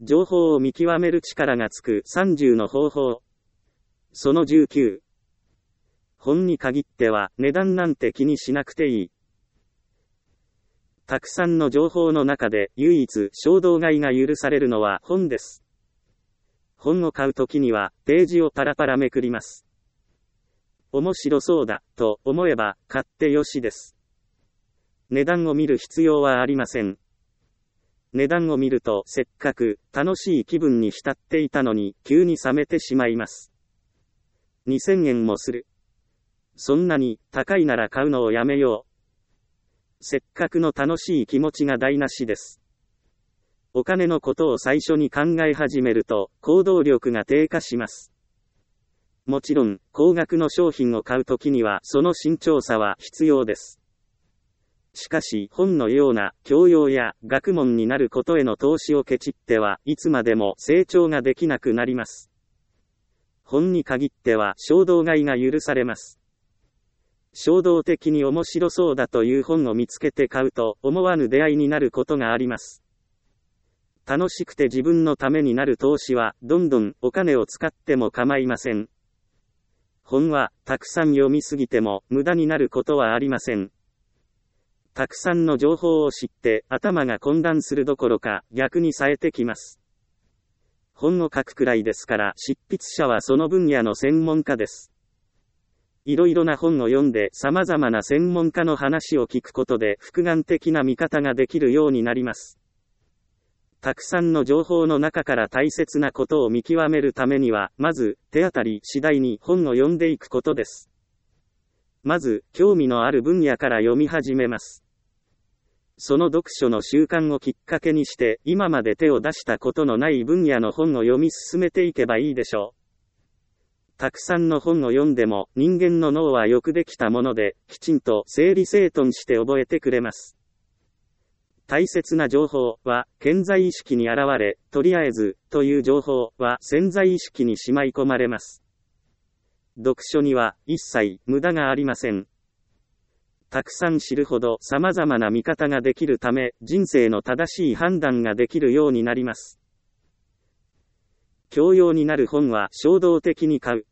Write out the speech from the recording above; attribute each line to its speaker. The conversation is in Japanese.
Speaker 1: 情報を見極める力がつく30の方法。その19。本に限っては値段なんて気にしなくていい。たくさんの情報の中で唯一衝動買いが許されるのは本です。本を買うときにはページをパラパラめくります。面白そうだと思えば買ってよしです。値段を見る必要はありません。値段を見るとせっかく楽しい気分に浸っていたのに急に冷めてしまいます。2000円もする。そんなに高いなら買うのをやめよう。せっかくの楽しい気持ちが台無しです。お金のことを最初に考え始めると行動力が低下します。もちろん、高額の商品を買うときにはその慎重さは必要です。しかし、本のような教養や学問になることへの投資をケチってはいつまでも成長ができなくなります。本に限っては衝動買いが許されます。衝動的に面白そうだという本を見つけて買うと思わぬ出会いになることがあります。楽しくて自分のためになる投資はどんどんお金を使っても構いません。本はたくさん読みすぎても無駄になることはありません。たくさんの情報を知って頭が混乱するどころか逆に冴えてきます。本を書くくらいですから執筆者はその分野の専門家です。いろいろな本を読んで様々な専門家の話を聞くことで複眼的な見方ができるようになります。たくさんの情報の中から大切なことを見極めるためには、まず手当たり次第に本を読んでいくことです。まず、興味のある分野から読み始めます。その読書の習慣をきっかけにして、今まで手を出したことのない分野の本を読み進めていけばいいでしょう。たくさんの本を読んでも、人間の脳はよくできたもので、きちんと整理整頓して覚えてくれます。大切な情報は、顕在意識に現れ、とりあえず、という情報は潜在意識にしまい込まれます。読書には、一切、無駄がありません。たくさん知るほど様々な見方ができるため、人生の正しい判断ができるようになります。教養になる本は衝動的に買う。